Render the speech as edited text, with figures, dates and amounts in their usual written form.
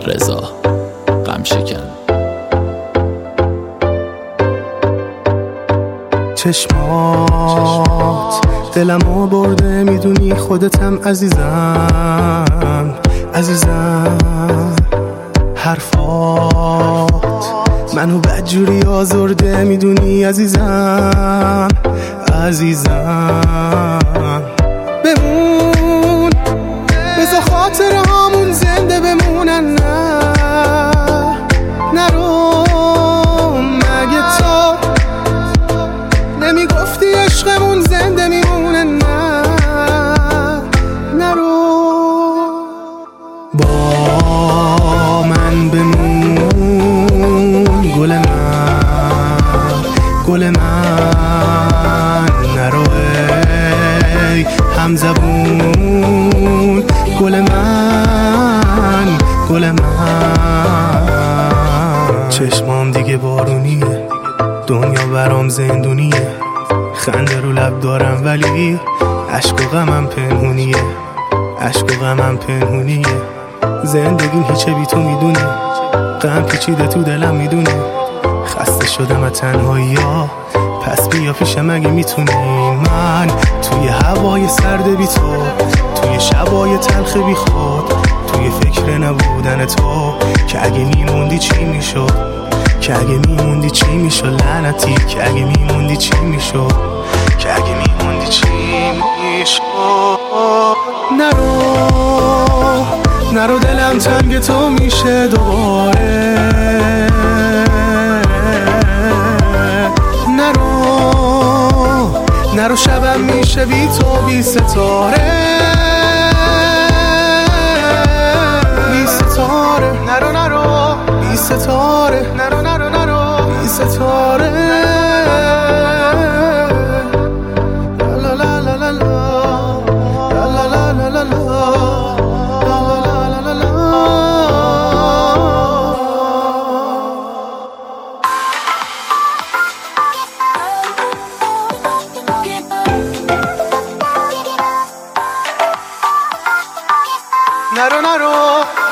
رضا غم شکن. چشمات دلمو برده، میدونی خودتم عزیزم عزیزم. حرفات منو بدجوری آزرده، میدونی عزیزم عزیزم. بمون بذار خاطرهامون زنده بمونن، نه نرو. مگه تو نمیگفتی عشقمون زنده میمونه؟ نه نرو. با من بمون گل من، گل من. نرو ای همزبون، گل من، گل من. چشمام دیگه بارونیه، دنیا برام زندونیه. خنده رو لب دارم ولی عشق و غمم پنهونیه، عشق و غمم پنهونیه. زندگیم هیچه بی تو میدونی، غم پیچیده تو دلم میدونی. خسته شدم از تنهایی ها، پس بیا پیشم اگه میتونی. من توی هوای سرد بی تو، توی شبای تلخ بی خود، توی فکر نبودن تو، که اگه میموندی چی میشد، که اگه میموندی چی میشد لعنتی، که اگه میموندی چی میشد، که اگه میموندی چی میشد. نرو نرو دلم تنگ تو میشه دوباره. نرو نرو شبم میشه بی تو بی ستاره، بی ستاره. نرو نرو بی ستاره، نرو نرو نرو بی ستاره. لا لا لا لا لا لا لا لا لا لا. نرو نرو